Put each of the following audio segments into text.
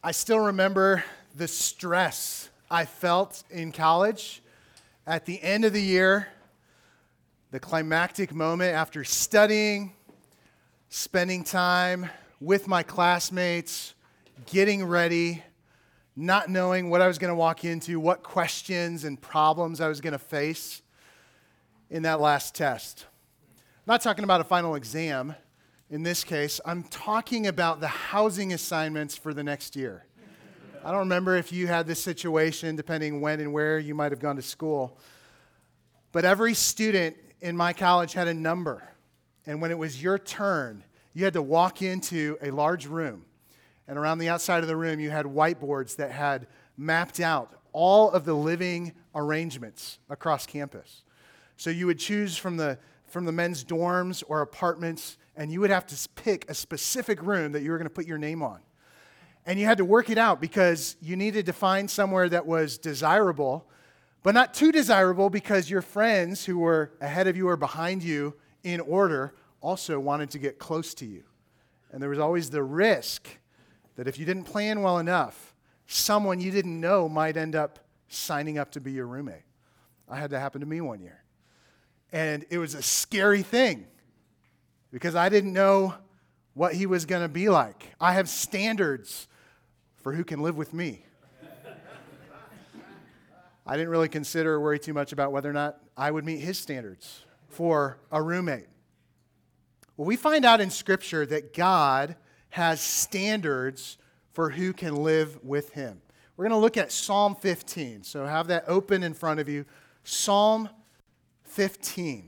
I still remember the stress I felt in college at the end of the year, the climactic moment after studying, spending time with my classmates, getting ready, not knowing what I was going to walk into, what questions and problems I was going to face in that last test. I'm not talking about a final exam. In this case, I'm talking about the housing assignments for the next year. I don't remember if you had this situation, depending when and where you might have gone to school. But every student in my college had a number. And when it was your turn, you had to walk into a large room. And around the outside of the room, you had whiteboards that had mapped out all of the living arrangements across campus. So you would choose from the men's dorms or apartments, and you would have to pick a specific room that you were going to put your name on. And you had to work it out because you needed to find somewhere that was desirable, but not too desirable because your friends who were ahead of you or behind you in order also wanted to get close to you. And there was always the risk that if you didn't plan well enough, someone you didn't know might end up signing up to be your roommate. I had that happen to me one year. And it was a scary thing because I didn't know what he was going to be like. I have standards for who can live with me. I didn't really consider or worry too much about whether or not I would meet his standards for a roommate. Well, we find out in Scripture that God has standards for who can live with him. We're going to look at Psalm 15. So have that open in front of you. Psalm 15.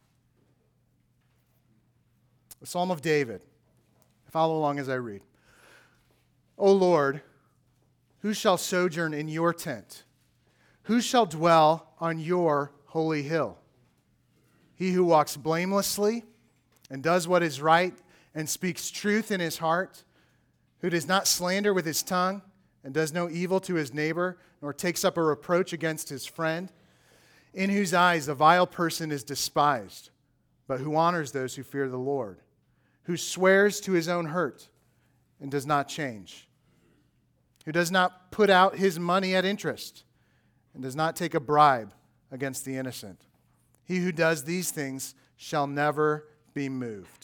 The Psalm of David. Follow along as I read. O Lord, who shall sojourn in your tent? Who shall dwell on your holy hill? He who walks blamelessly and does what is right and speaks truth in his heart, who does not slander with his tongue and does no evil to his neighbor, nor takes up a reproach against his friend, in whose eyes the vile person is despised, but who honors those who fear the Lord, who swears to his own hurt and does not change, who does not put out his money at interest and does not take a bribe against the innocent. He who does these things shall never be moved.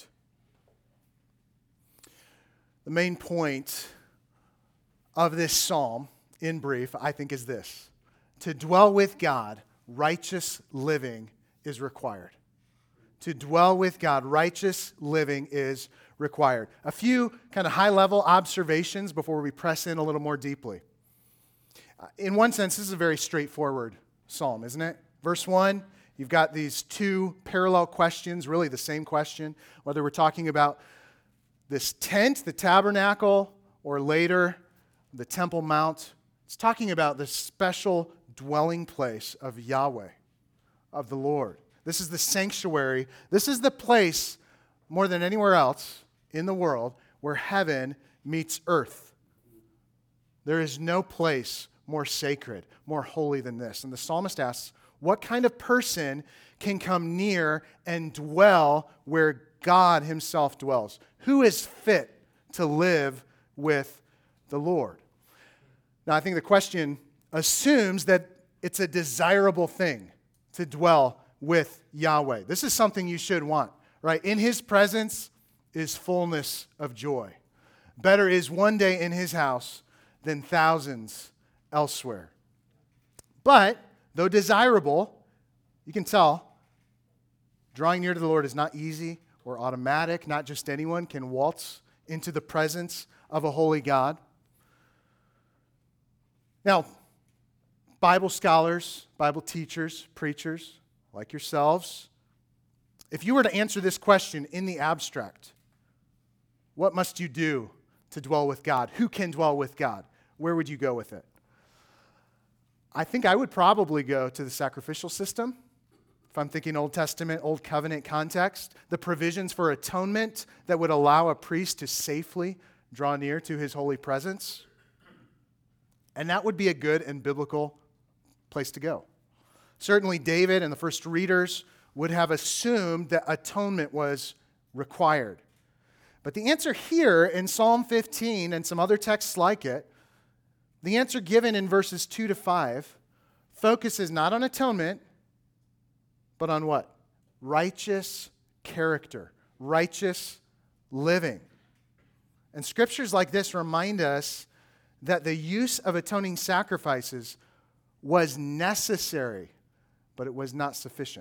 The main point of this psalm, in brief, I think is this. To dwell with God, righteous living is required. To dwell with God, righteous living is required. A few kind of high-level observations before we press in a little more deeply. In one sense, this is a very straightforward psalm, isn't it? Verse 1, you've got these two parallel questions, really the same question, whether we're talking about this tent, the tabernacle, or later, the Temple Mount. It's talking about the special dwelling place of Yahweh, of the Lord. This is the sanctuary. This is the place, more than anywhere else in the world, where heaven meets earth. There is no place more sacred, more holy than this. And the psalmist asks, what kind of person can come near and dwell where God himself dwells? Who is fit to live with the Lord? Now, I think the question assumes that it's a desirable thing to dwell with Yahweh. This is something you should want, right? In his presence is fullness of joy. Better is one day in his house than thousands elsewhere. But, though desirable, you can tell, drawing near to the Lord is not easy or automatic. Not just anyone can waltz into the presence of a holy God. Now, Bible scholars, Bible teachers, preachers, like yourselves, if you were to answer this question in the abstract, what must you do to dwell with God? Who can dwell with God? Where would you go with it? I think I would probably go to the sacrificial system. If I'm thinking Old Testament, Old Covenant context, the provisions for atonement that would allow a priest to safely draw near to his holy presence. And that would be a good and biblical place to go. Certainly David and the first readers would have assumed that atonement was required. But the answer here in Psalm 15 and some other texts like it The answer given in verses 2 to 5 focuses not on atonement, but on what? Righteous character, righteous living. And scriptures like this remind us that the use of atoning sacrifices was necessary, but it was not sufficient.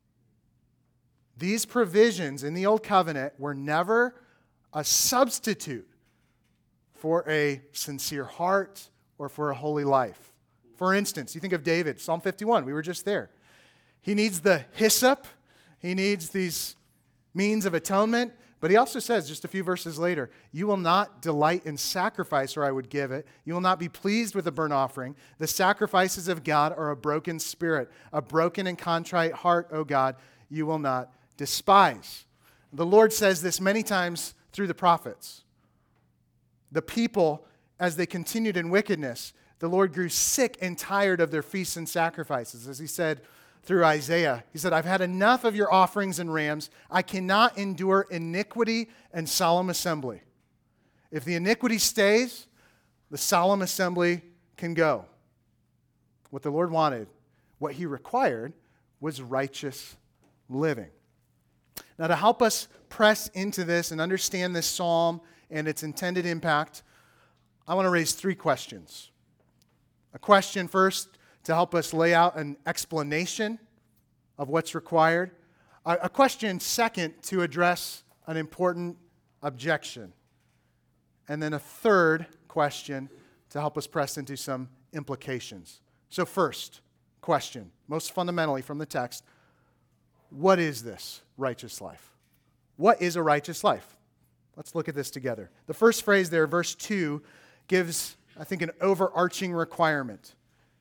These provisions in the Old Covenant were never a substitute for a sincere heart or for a holy life. For instance, you think of David, Psalm 51, we were just there. He needs the hyssop, he needs these means of atonement, but he also says, just a few verses later, you will not delight in sacrifice, or I would give it. You will not be pleased with a burnt offering. The sacrifices of God are a broken spirit, a broken and contrite heart, O God, you will not despise. The Lord says this many times through the prophets. The people, as they continued in wickedness, the Lord grew sick and tired of their feasts and sacrifices. As he said through Isaiah, he said, I've had enough of your offerings and rams. I cannot endure iniquity and solemn assembly. If the iniquity stays, the solemn assembly can go. What the Lord wanted, what he required, was righteous living. Now, to help us press into this and understand this psalm and its intended impact, I want to raise three questions. A question first to help us lay out an explanation of what's required. A question second to address an important objection. And then a third question to help us press into some implications. So first question, most fundamentally from the text, what is this righteous life? What is a righteous life? Let's look at this together. The first phrase there, verse 2, gives, I think, an overarching requirement.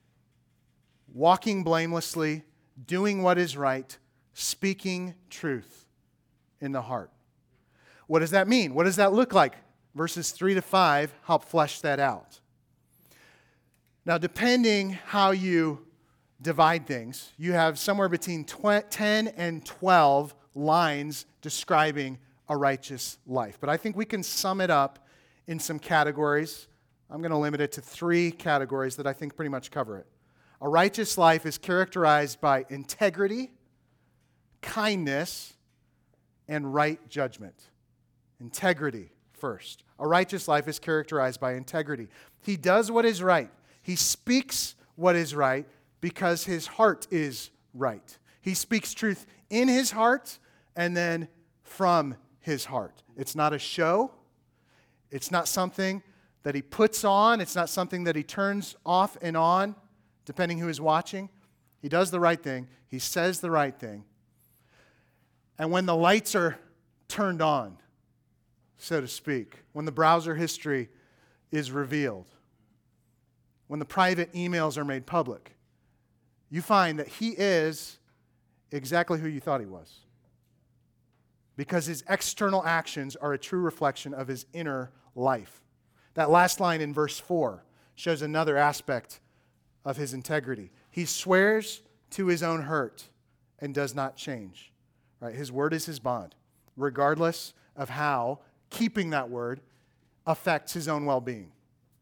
Walking blamelessly, doing what is right, speaking truth in the heart. What does that mean? What does that look like? Verses 3 to 5 help flesh that out. Now, depending how you divide things, you have somewhere between 10 and 12 lines describing a righteous life. But I think we can sum it up in some categories. I'm going to limit it to 3 categories that I think pretty much cover it. A righteous life is characterized by integrity, kindness, and right judgment. Integrity first. A righteous life is characterized by integrity. He does what is right. He speaks what is right because his heart is right. He speaks truth in his heart and then from his heart. It's not a show. It's not something that he puts on. It's not something that he turns off and on, depending who is watching. He does the right thing. He says the right thing. And when the lights are turned on, so to speak, when the browser history is revealed, when the private emails are made public, you find that he is exactly who you thought he was. Because his external actions are a true reflection of his inner life. That last line in verse 4 shows another aspect of his integrity. He swears to his own hurt and does not change. Right? His word is his bond, regardless of how keeping that word affects his own well-being.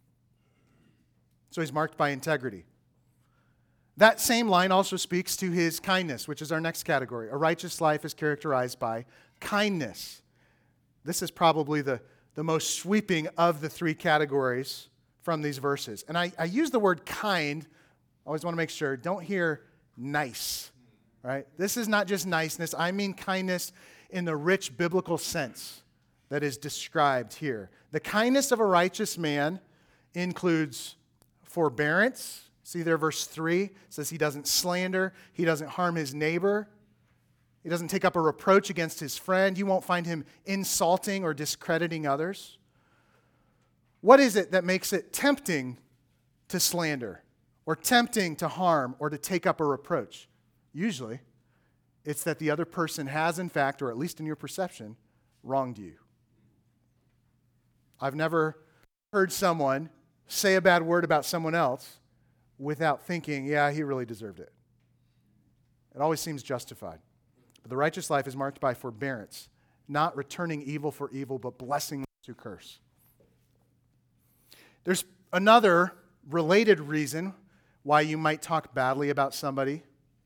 So he's marked by integrity. That same line also speaks to his kindness, which is our next category. A righteous life is characterized by kindness. This is probably the most sweeping of the 3 categories from these verses. And I use the word kind. I always want to make sure. Don't hear nice, right? This is not just niceness. I mean kindness in the rich biblical sense that is described here. The kindness of a righteous man includes forbearance. See there, verse 3 says he doesn't slander. He doesn't harm his neighbor. He doesn't take up a reproach against his friend. You won't find him insulting or discrediting others. What is it that makes it tempting to slander or tempting to harm or to take up a reproach? Usually, it's that the other person has, in fact, or at least in your perception, wronged you. I've never heard someone say a bad word about someone else without thinking, yeah, he really deserved it. It always seems justified. But the righteous life is marked by forbearance, not returning evil for evil, but blessing those who curse. There's another related reason why you might talk badly about somebody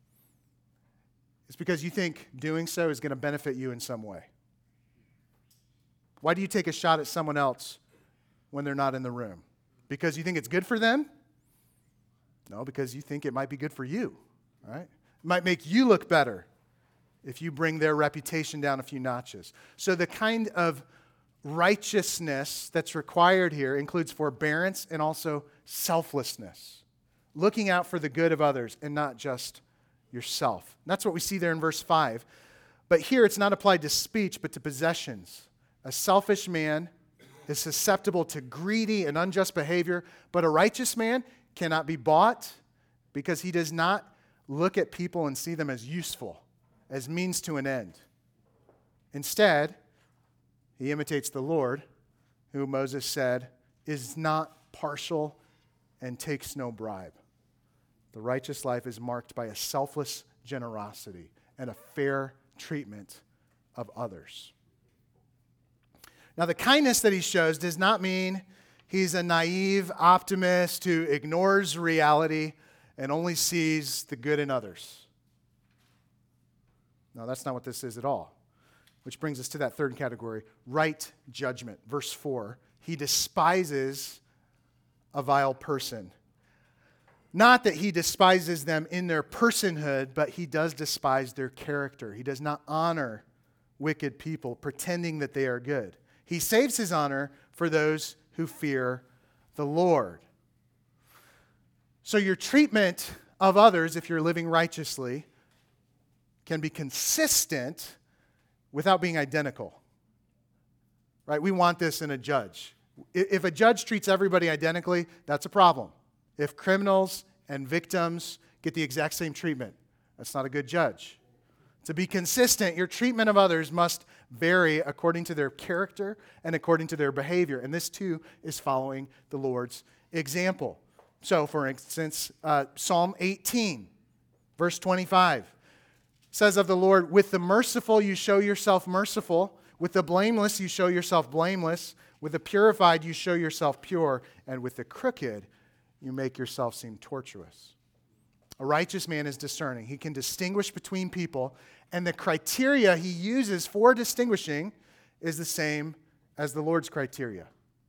is because you think doing so is going to benefit you in some way. Why do you take a shot at someone else when they're not in the room? Because you think it's good for them? No, because you think it might be good for you, right? It might make you look better if you bring their reputation down a few notches. So the kind of righteousness that's required here includes forbearance and also selflessness, looking out for the good of others and not just yourself. And that's what we see there in verse 5. But here it's not applied to speech, but to possessions. A selfish man is susceptible to greedy and unjust behavior, but a righteous man cannot be bought because he does not look at people and see them as useful, as means to an end. Instead, he imitates the Lord, who Moses said is not partial and takes no bribe. The righteous life is marked by a selfless generosity and a fair treatment of others. Now, the kindness that he shows does not mean he's a naive optimist who ignores reality and only sees the good in others. No, that's not what this is at all. Which brings us to that third category, right judgment. Verse 4, he despises a vile person. Not that he despises them in their personhood, but he does despise their character. He does not honor wicked people, pretending that they are good. He saves his honor for those who fear the Lord. So your treatment of others, if you're living righteously, can be consistent without being identical. Right? We want this in a judge. If a judge treats everybody identically, that's a problem. If criminals and victims get the exact same treatment, that's not a good judge. To be consistent, your treatment of others must vary according to their character and according to their behavior. And this too is following the Lord's example. So, for instance, Psalm 18, verse 25 says of the Lord, with the merciful you show yourself merciful, with the blameless you show yourself blameless, with the purified you show yourself pure, and with the crooked you make yourself seem tortuous. A righteous man is discerning. He can distinguish between people, and the criteria he uses for distinguishing is the same as the Lord's criteria.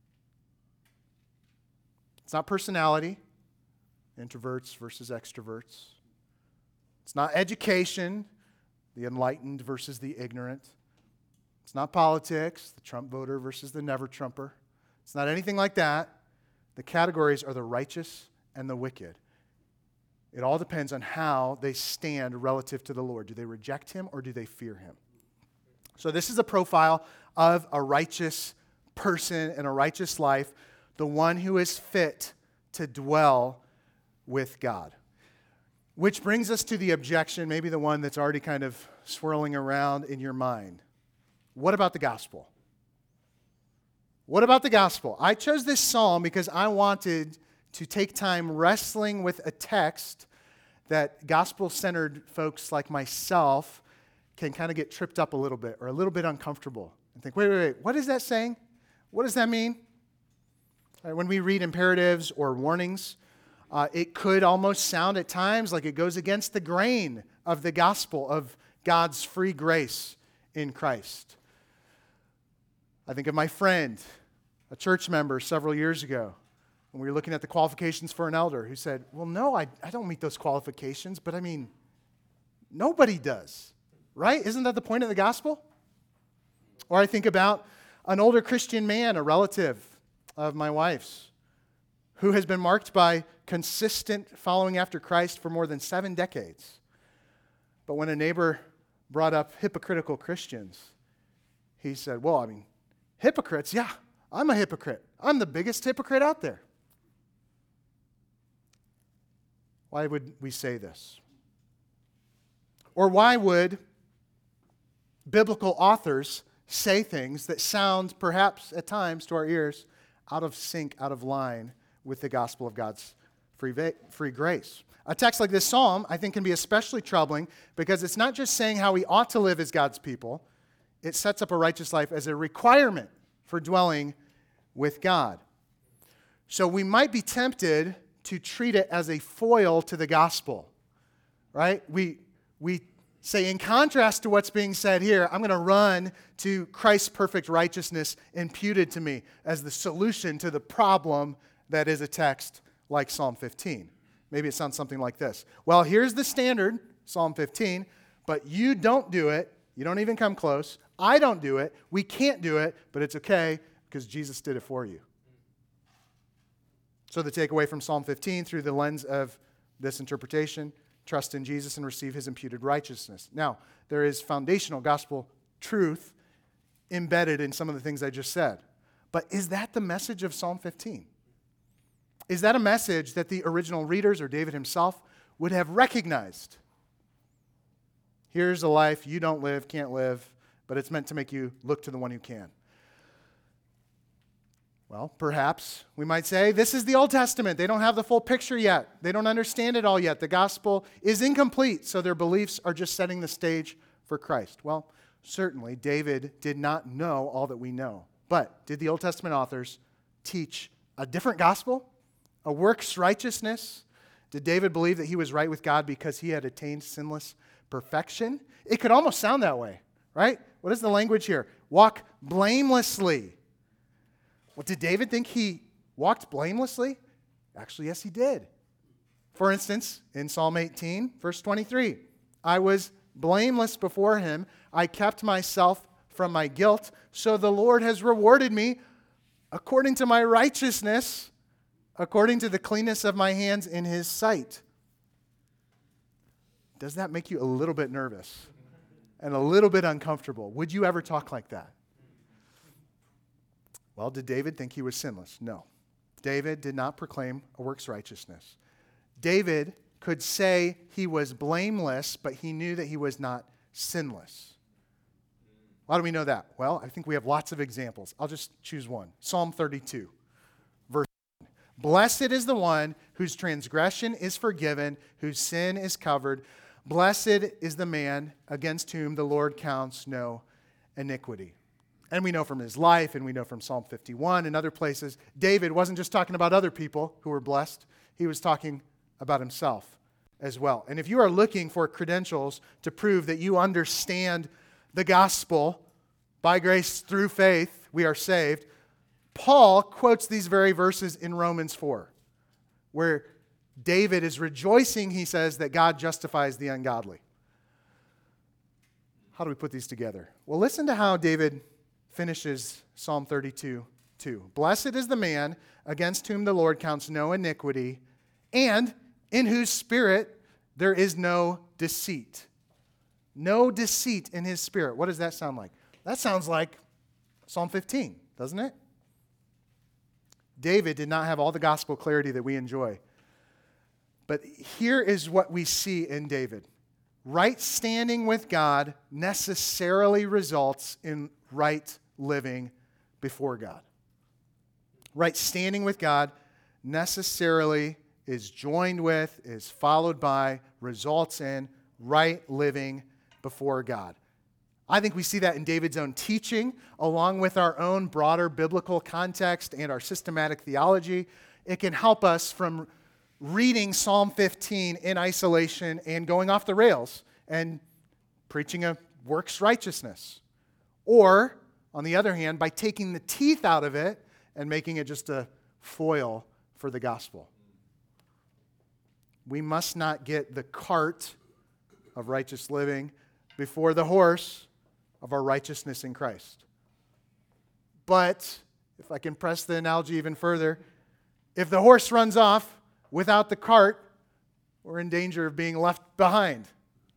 It's not personality, introverts versus extroverts. It's not education, the enlightened versus the ignorant. It's not politics, the Trump voter versus the never Trumper. It's not anything like that. The categories are the righteous and the wicked. It all depends on how they stand relative to the Lord. Do they reject him or do they fear him? So this is a profile of a righteous person in a righteous life, the one who is fit to dwell with God. Which brings us to the objection, maybe the one that's already kind of swirling around in your mind. What about the gospel? What about the gospel? I chose this psalm because I wanted to take time wrestling with a text that gospel-centered folks like myself can kind of get tripped up a little bit or a little bit uncomfortable and think, wait, what is that saying? What does that mean? When we read imperatives or warnings, it could almost sound at times like it goes against the grain of the gospel of God's free grace in Christ. I think of my friend, a church member several years ago, when we were looking at the qualifications for an elder, who said, well, no, I don't meet those qualifications, but I mean, nobody does, right? Isn't that the point of the gospel? Or I think about an older Christian man, a relative of my wife's, who has been marked by consistent following after Christ for more than 7 decades. But when a neighbor brought up hypocritical Christians, he said, well, I mean, hypocrites, yeah, I'm a hypocrite. I'm the biggest hypocrite out there. Why would we say this? Or why would biblical authors say things that sound, perhaps at times to our ears, out of sync, out of line with the gospel of God's free grace? A text like this psalm, I think, can be especially troubling because it's not just saying how we ought to live as God's people. It sets up a righteous life as a requirement for dwelling with God. So we might be tempted to treat it as a foil to the gospel, right? We say, in contrast to what's being said here, I'm going to run to Christ's perfect righteousness imputed to me as the solution to the problem that is a text like Psalm 15. Maybe it sounds something like this. Well, here's the standard, Psalm 15, but you don't do it. You don't even come close. I don't do it. We can't do it, but it's okay because Jesus did it for you. So the takeaway from Psalm 15 through the lens of this interpretation, trust in Jesus and receive his imputed righteousness. Now, there is foundational gospel truth embedded in some of the things I just said. But is that the message of Psalm 15? Is that a message that the original readers or David himself would have recognized? Here's a life you don't live, can't live, but it's meant to make you look to the one who can. Well, perhaps we might say this is the Old Testament. They don't have the full picture yet. They don't understand it all yet. The gospel is incomplete, so their beliefs are just setting the stage for Christ. Well, certainly David did not know all that we know. But did the Old Testament authors teach a different gospel? A works righteousness? Did David believe that he was right with God because he had attained sinless perfection? It could almost sound that way, right? What is the language here? Walk blamelessly. Well, did David think he walked blamelessly? Actually, yes, he did. For instance, in Psalm 18, verse 23, I was blameless before him. I kept myself from my guilt. So the Lord has rewarded me according to my righteousness, according to the cleanness of my hands in his sight. Does that make you a little bit nervous and a little bit uncomfortable? Would you ever talk like that? Well, did David think he was sinless? No. David did not proclaim a works righteousness. David could say he was blameless, but he knew that he was not sinless. How do we know that? Well, I think we have lots of examples. I'll just choose one. Psalm 32, verse 1. Blessed is the one whose transgression is forgiven, whose sin is covered. Blessed is the man against whom the Lord counts no iniquity. And we know from his life, and we know from Psalm 51 and other places, David wasn't just talking about other people who were blessed. He was talking about himself as well. And if you are looking for credentials to prove that you understand the gospel, by grace through faith, we are saved, Paul quotes these very verses in Romans 4, where David is rejoicing, he says, that God justifies the ungodly. How do we put these together? Well, listen to how David finishes Psalm 32, 2. Blessed is the man against whom the Lord counts no iniquity, and in whose spirit there is no deceit. No deceit in his spirit. What does that sound like? That sounds like Psalm 15, doesn't it? David did not have all the gospel clarity that we enjoy. But here is what we see in David. Right standing with God necessarily results in right living before God. Right standing with God necessarily is joined with, is followed by, results in right living before God. I think we see that in David's own teaching, along with our own broader biblical context and our systematic theology. It can help us from reading Psalm 15 in isolation and going off the rails and preaching a works righteousness. Or, on the other hand, by taking the teeth out of it and making it just a foil for the gospel. We must not get the cart of righteous living before the horse of our righteousness in Christ. But, if I can press the analogy even further, if the horse runs off without the cart, we're in danger of being left behind.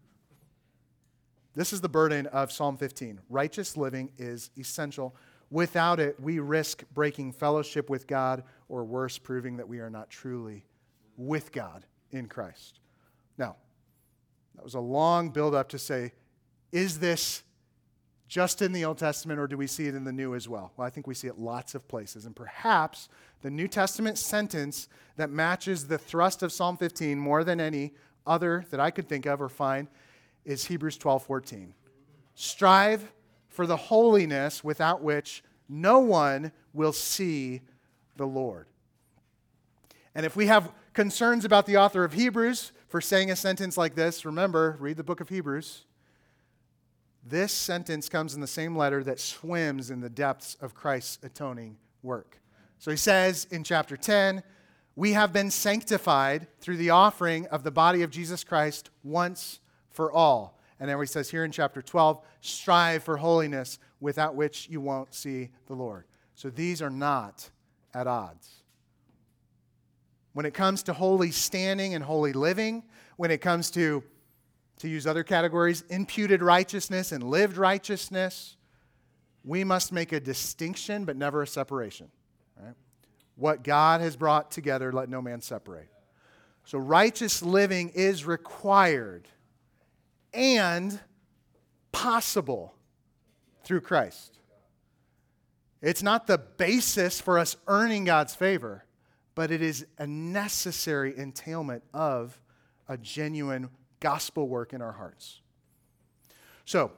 This is the burden of Psalm 15. Righteous living is essential. Without it, we risk breaking fellowship with God, or worse, proving that we are not truly with God in Christ. Now, that was a long build-up to say, is this just in the Old Testament, or do we see it in the New as well? Well, I think we see it lots of places. And perhaps the New Testament sentence that matches the thrust of Psalm 15 more than any other that I could think of or find is Hebrews 12:14. Strive for the holiness without which no one will see the Lord. And if we have concerns about the author of Hebrews for saying a sentence like this, remember, read the book of Hebrews. This sentence comes in the same letter that swims in the depths of Christ's atoning work. So he says in chapter 10, we have been sanctified through the offering of the body of Jesus Christ once for all. And then he says here in chapter 12, strive for holiness without which you won't see the Lord. So these are not at odds. When it comes to holy standing and holy living, when it comes to use other categories, imputed righteousness and lived righteousness, we must make a distinction but never a separation. Right? What God has brought together, let no man separate. So righteous living is required and possible through Christ. It's not the basis for us earning God's favor, but it is a necessary entailment of a genuine gospel work in our hearts. So,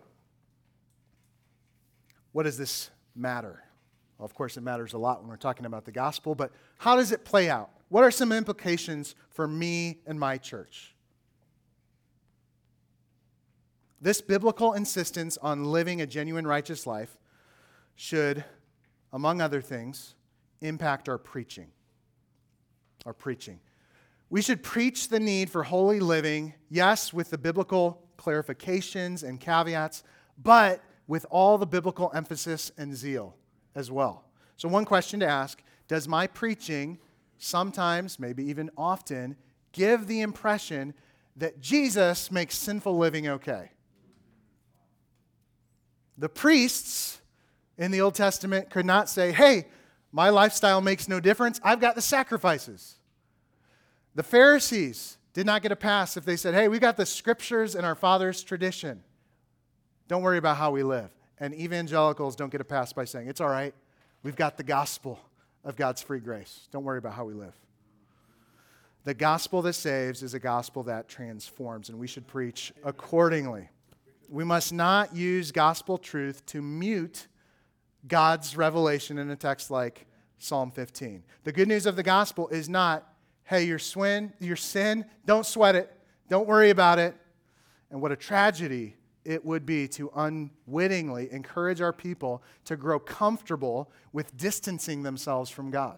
what does this matter? Well, of course, it matters a lot when we're talking about the gospel, but how does it play out? What are some implications for me and my church? This biblical insistence on living a genuine righteous life should, among other things, impact our preaching. We should preach the need for holy living, yes, with the biblical clarifications and caveats, but with all the biblical emphasis and zeal as well. So one question to ask, does my preaching sometimes, maybe even often, give the impression that Jesus makes sinful living okay? The priests in the Old Testament could not say, hey, my lifestyle makes no difference. I've got the sacrifices. The Pharisees did not get a pass if they said, hey, we got the scriptures and our father's tradition. Don't worry about how we live. And evangelicals don't get a pass by saying, it's all right. We've got the gospel of God's free grace. Don't worry about how we live. The gospel that saves is a gospel that transforms, and we should preach accordingly. We must not use gospel truth to mute God's revelation in a text like Psalm 15. The good news of the gospel is not, hey, your sin, don't sweat it, don't worry about it. And what a tragedy it would be to unwittingly encourage our people to grow comfortable with distancing themselves from God.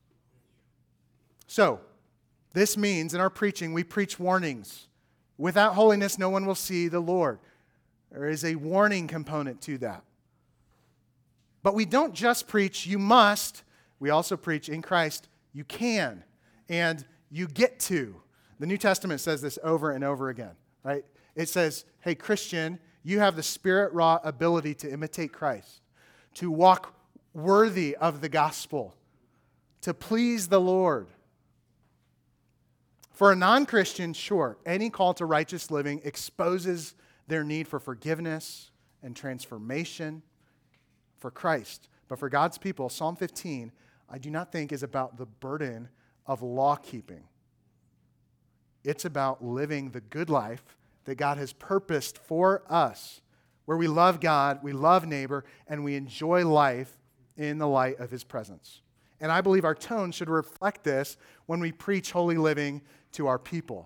So, this means in our preaching, we preach warnings. Without holiness, no one will see the Lord. There is a warning component to that. But we don't just preach, you must. We also preach in Christ, you can. And you get to. The New Testament says this over and over again, right? It says, hey, Christian, you have the Spirit-wrought ability to imitate Christ, to walk worthy of the gospel, to please the Lord. For a non-Christian, sure, any call to righteous living exposes their need for forgiveness and transformation for Christ. But for God's people, Psalm 15, I do not think is about the burden of law-keeping. It's about living the good life that God has purposed for us, where we love God, we love neighbor, and we enjoy life in the light of His presence. And I believe our tone should reflect this when we preach holy living to our people.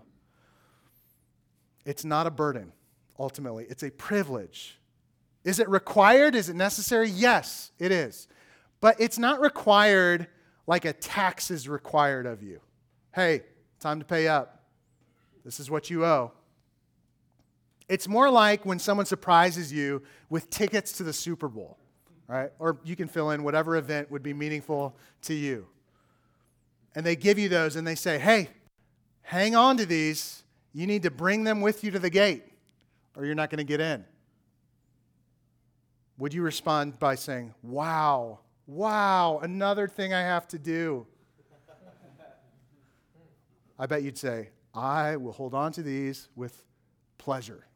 It's not a burden, ultimately. It's a privilege. Is it required? Is it necessary? Yes, it is. But it's not required like a tax is required of you. Hey, time to pay up. This is what you owe. It's more like when someone surprises you with tickets to the Super Bowl, right? Or you can fill in whatever event would be meaningful to you. And they give you those and they say, hey, hang on to these. You need to bring them with you to the gate or you're not going to get in. Would you respond by saying, wow, another thing I have to do? I bet you'd say, I will hold on to these with pleasure.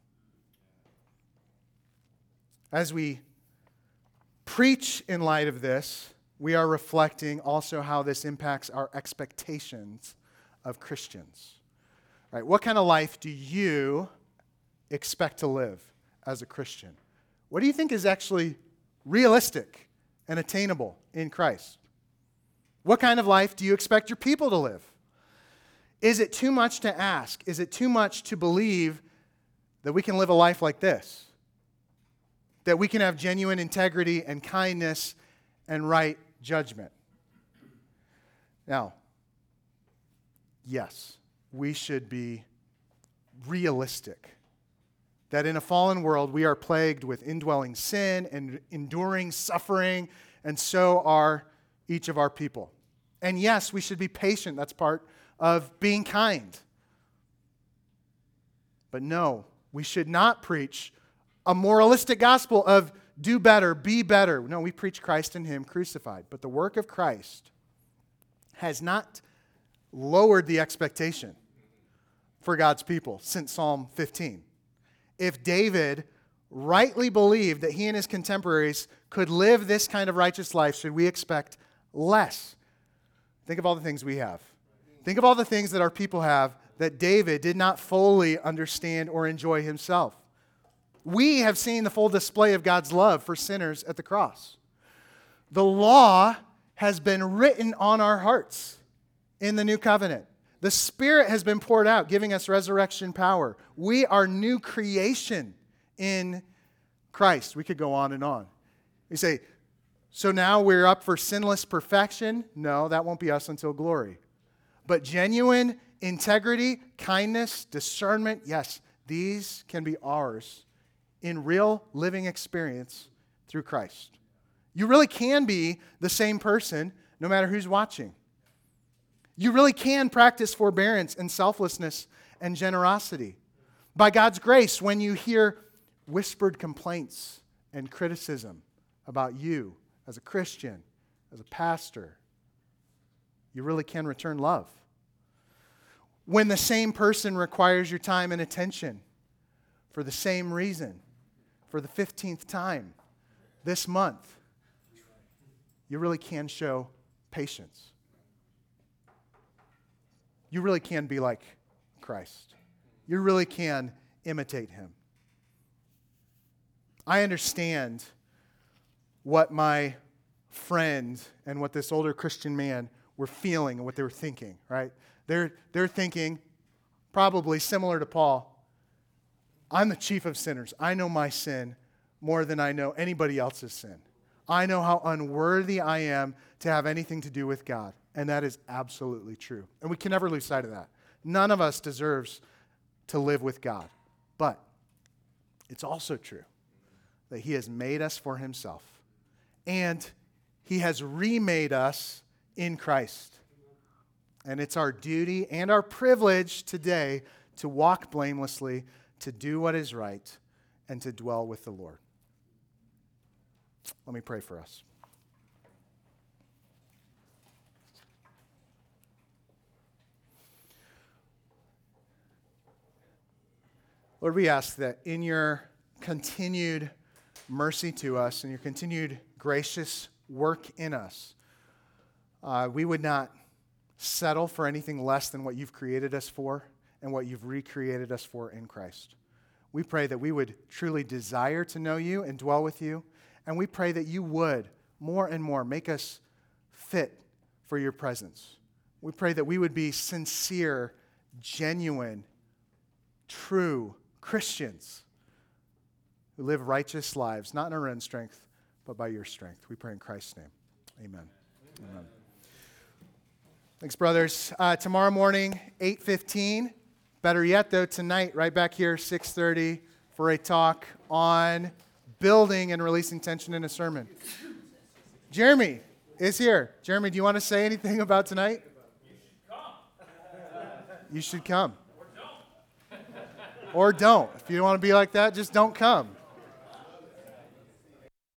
As we preach in light of this, we are reflecting also how this impacts our expectations of Christians. Right? What kind of life do you expect to live as a Christian? What do you think is actually realistic and attainable in Christ? What kind of life do you expect your people to live? Is it too much to ask? Is it too much to believe that we can live a life like this? That we can have genuine integrity and kindness and right judgment? Now, yes, we should be realistic that in a fallen world we are plagued with indwelling sin and enduring suffering, and so are each of our people. And yes, we should be patient. That's part of being kind. But no, we should not preach a moralistic gospel of do better, be better. No, we preach Christ and Him crucified. But the work of Christ has not lowered the expectation for God's people since Psalm 15. If David rightly believed that he and his contemporaries could live this kind of righteous life, should we expect less? Think of all the things we have. Think of all the things that our people have that David did not fully understand or enjoy himself. We have seen the full display of God's love for sinners at the cross. The law has been written on our hearts in the new covenant. The Spirit has been poured out, giving us resurrection power. We are new creation in Christ. We could go on and on. You say, so now we're up for sinless perfection? No, that won't be us until glory. But genuine integrity, kindness, discernment, yes, these can be ours in real living experience through Christ. You really can be the same person no matter who's watching. You really can practice forbearance and selflessness and generosity. By God's grace, when you hear whispered complaints and criticism about you as a Christian, as a pastor, you really can return love. When the same person requires your time and attention for the same reason, for the 15th time this month, you really can show patience. You really can be like Christ. You really can imitate Him. I understand what my friend and what this older Christian man were feeling and what they were thinking, right? They're thinking, probably similar to Paul, I'm the chief of sinners. I know my sin more than I know anybody else's sin. I know how unworthy I am to have anything to do with God. And that is absolutely true. And we can never lose sight of that. None of us deserves to live with God. But it's also true that He has made us for Himself. And He has remade us in Christ. And it's our duty and our privilege today to walk blamelessly, to do what is right, and to dwell with the Lord. Let me pray for us. Lord, we ask that in your continued mercy to us and your continued gracious work in us, we would not settle for anything less than what you've created us for and what you've recreated us for in Christ. We pray that we would truly desire to know you and dwell with you, and we pray that you would more and more make us fit for your presence. We pray that we would be sincere, genuine, true Christians who live righteous lives, not in our own strength, but by your strength. We pray in Christ's name. Amen. Amen. Thanks, brothers. Tomorrow morning, 8:15. Better yet, though, tonight, right back here, 6:30, for a talk on building and releasing tension in a sermon. Jeremy is here. Jeremy, do you want to say anything about tonight? You should come. Or don't. If you don't want to be like that, just don't come.